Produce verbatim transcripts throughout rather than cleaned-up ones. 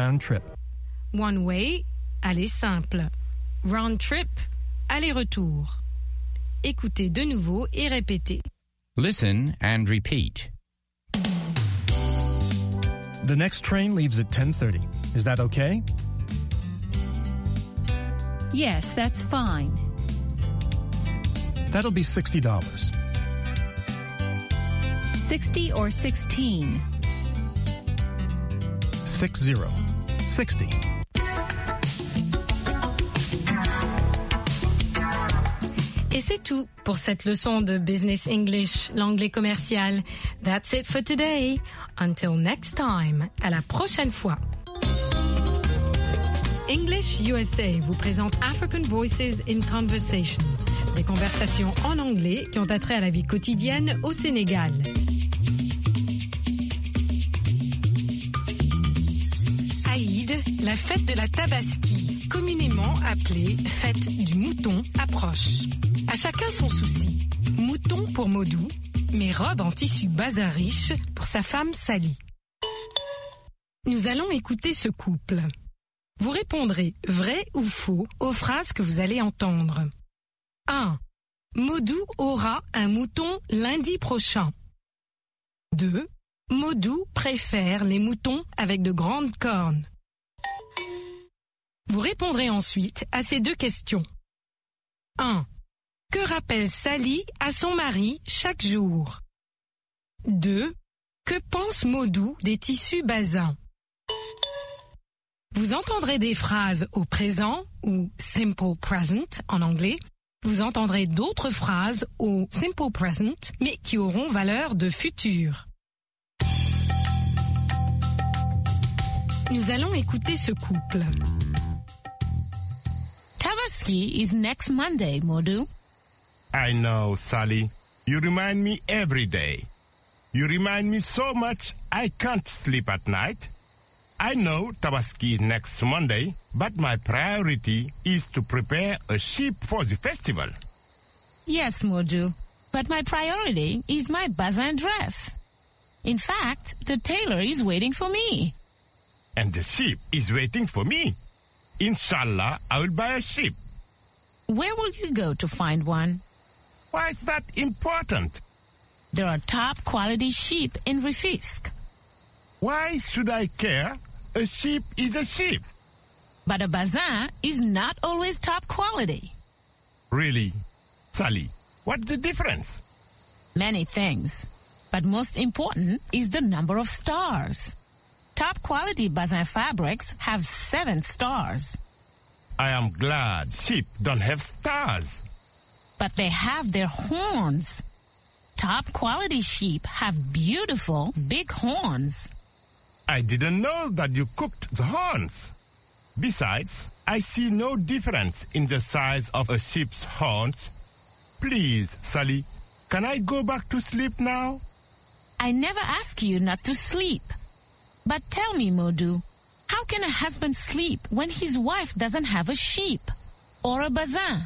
round trip. One way, aller simple. Round trip, aller-retour. Écoutez de nouveau et répétez. Listen and repeat. The next train leaves at ten thirty. Is that okay? Yes, that's fine. That'll be sixty dollars. Sixty or sixteen? Six zero. Sixty. Et c'est tout pour cette leçon de Business English, l'anglais commercial. That's it for today. Until next time. À la prochaine fois. English U S A vous présente African Voices in Conversation. Des conversations en anglais qui ont attrait à la vie quotidienne au Sénégal. Aïd, la fête de la Tabaski, communément appelée fête du mouton, approche. À chacun son souci. Mouton pour Modou, mais robe en tissu bazin riche pour sa femme Sally. Nous allons écouter ce couple. Vous répondrez vrai ou faux aux phrases que vous allez entendre. un. Modou aura un mouton lundi prochain. deux. Modou préfère les moutons avec de grandes cornes. Vous répondrez ensuite à ces deux questions. un. Que rappelle Sally à son mari chaque jour? deux. Que pense Modou des tissus bazins? Vous entendrez des phrases au présent ou simple present en anglais. Vous entendrez d'autres phrases au simple present mais qui auront valeur de futur. Nous allons écouter ce couple. Tabaski is next Monday, Modou. I know, Sally. You remind me every day. You remind me so much I can't sleep at night. I know Tabaski is next Monday, but my priority is to prepare a sheep for the festival. Yes, Modou, but my priority is my bazin dress. In fact, the tailor is waiting for me. And the sheep is waiting for me. Inshallah, I will buy a sheep. Where will you go to find one? Why is that important? There are top quality sheep in Rufisque. Why should I care? A sheep is a sheep. But a bazin is not always top quality. Really? Sally, what's the difference? Many things. But most important is the number of stars. Top quality bazin fabrics have seven stars. I am glad sheep don't have stars. But they have their horns. Top quality sheep have beautiful big horns. I didn't know that you cooked the horns. Besides, I see no difference in the size of a sheep's horns. Please, Sally, can I go back to sleep now? I never ask you not to sleep. But tell me, Modou, how can a husband sleep when his wife doesn't have a sheep or a bazin?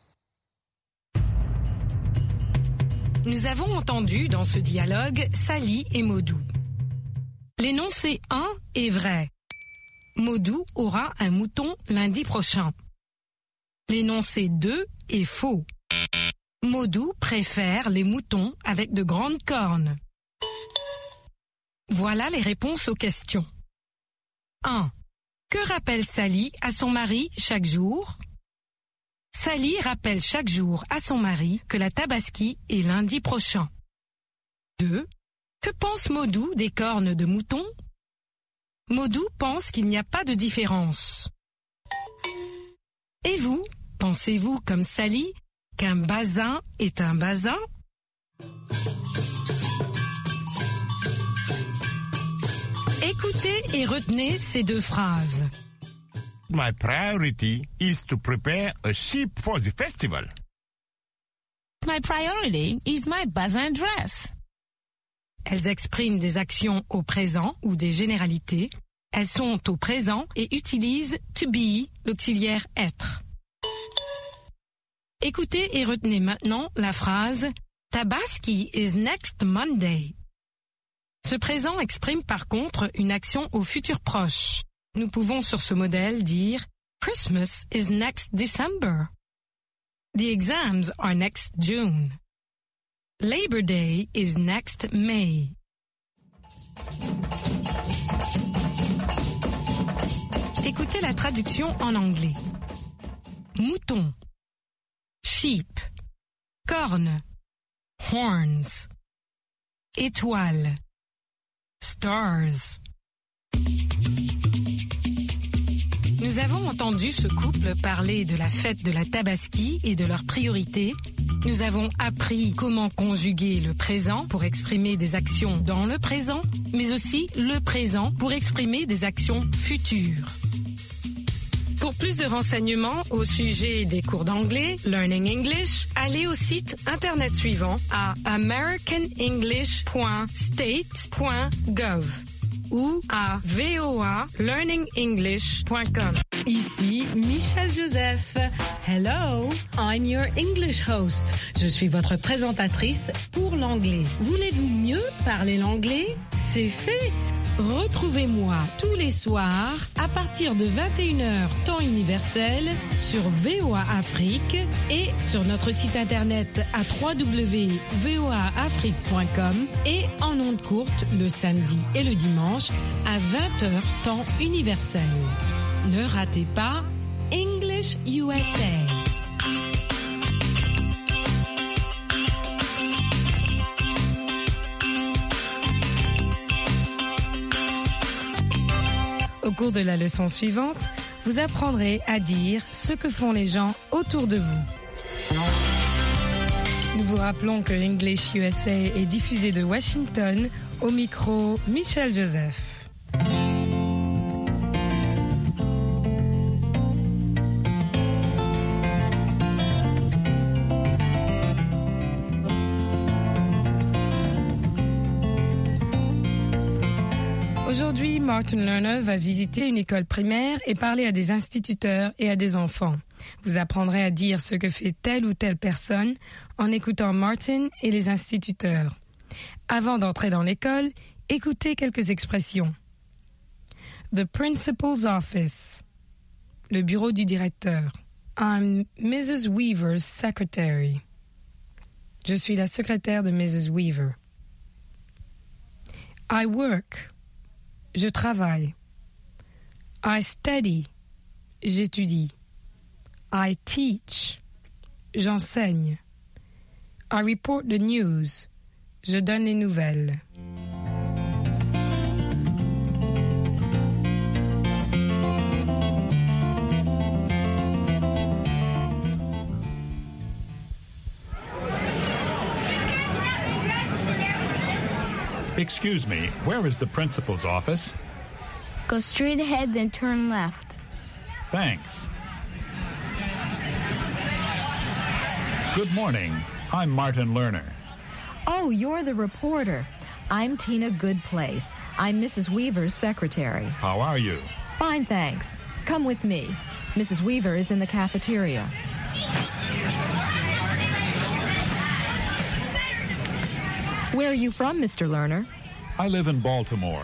Nous avons entendu dans ce dialogue Sally et Modou. L'énoncé un est vrai. Modou aura un mouton lundi prochain. L'énoncé deux est faux. Modou préfère les moutons avec de grandes cornes. Voilà les réponses aux questions. un. Que rappelle Sally à son mari chaque jour? Sally rappelle chaque jour à son mari que la Tabaski est lundi prochain. deux. Que pense Modou des cornes de mouton? Modou pense qu'il n'y a pas de différence. Et vous, pensez-vous comme Sally qu'un bazin est un bazin? Écoutez et retenez ces deux phrases. My priority is to prepare a sheep for the festival. My priority is my bazin dress. Elles expriment des actions au présent ou des généralités. Elles sont au présent et utilisent to be, l'auxiliaire être. Écoutez et retenez maintenant la phrase Tabaski is next Monday. Ce présent exprime par contre une action au futur proche. Nous pouvons sur ce modèle dire Christmas is next December. The exams are next June. Labor Day is next May. Écoutez la traduction en anglais. Mouton, sheep, corne, horns, étoile, stars. Nous avons entendu ce couple parler de la fête de la Tabaski et de leurs priorités. Nous avons appris comment conjuguer le présent pour exprimer des actions dans le présent, mais aussi le présent pour exprimer des actions futures. Pour plus de renseignements au sujet des cours d'anglais, Learning English, allez au site internet suivant à american english point state point gov ou à voa learning english point com. Ici Michel Joseph. Hello, I'm your English host. Je suis votre présentatrice pour l'anglais. Voulez-vous mieux parler l'anglais? C'est fait. Retrouvez-moi tous les soirs à partir de vingt et une heures temps universel sur V O A Afrique et sur notre site internet à w w w point v o a afrique point com et en ondes courtes le samedi et le dimanche à vingt heures temps universel. Ne ratez pas English U S A. Au cours de la leçon suivante, vous apprendrez à dire ce que font les gens autour de vous. Nous vous rappelons que English U S A est diffusé de Washington, au micro Michel Joseph. Aujourd'hui, Martin Lerner va visiter une école primaire et parler à des instituteurs et à des enfants. Vous apprendrez à dire ce que fait telle ou telle personne en écoutant Martin et les instituteurs. Avant d'entrer dans l'école, écoutez quelques expressions. The principal's office. Le bureau du directeur. I'm Missus Weaver's secretary. Je suis la secrétaire de Missus Weaver. I work. Je travaille. I study. J'étudie. I teach. J'enseigne. I report the news. Je donne les nouvelles. Excuse me, where is the principal's office? Go straight ahead, then turn left. Thanks. Good morning. I'm Martin Lerner. Oh, you're the reporter. I'm Tina Goodplace. I'm Missus Weaver's secretary. How are you? Fine, thanks. Come with me. Missus Weaver is in the cafeteria. Where are you from, Mister Lerner? I live in Baltimore.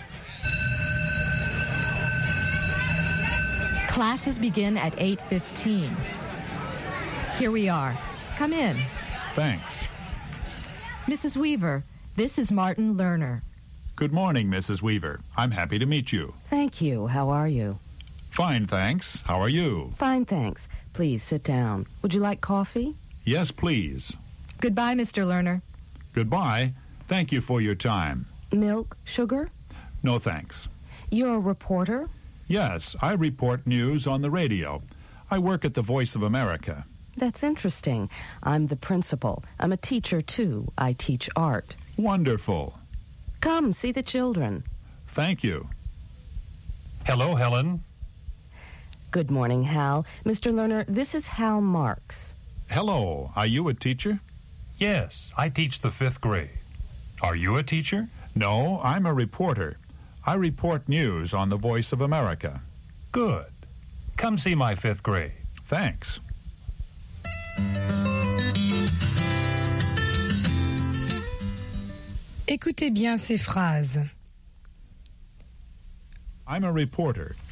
Classes begin at eight fifteen. Here we are. Come in. Thanks. Missus Weaver, this is Martin Lerner. Good morning, Missus Weaver. I'm happy to meet you. Thank you. How are you? Fine, thanks. How are you? Fine, thanks. Please sit down. Would you like coffee? Yes, please. Goodbye, Mister Lerner. Goodbye. Thank you for your time. Milk, sugar? No, thanks. You're a reporter? Yes, I report news on the radio. I work at the Voice of America. That's interesting. I'm the principal. I'm a teacher, too. I teach art. Wonderful. Come, see the children. Thank you. Hello, Helen. Good morning, Hal. Mister Lerner, this is Hal Marks. Hello. Are you a teacher? Yes, I teach the fifth grade. Are you a teacher? No, I'm a reporter. I report news on the Voice of America. Good. Come see my fifth grade. Thanks. Écoutez bien ces phrases. I'm a reporter.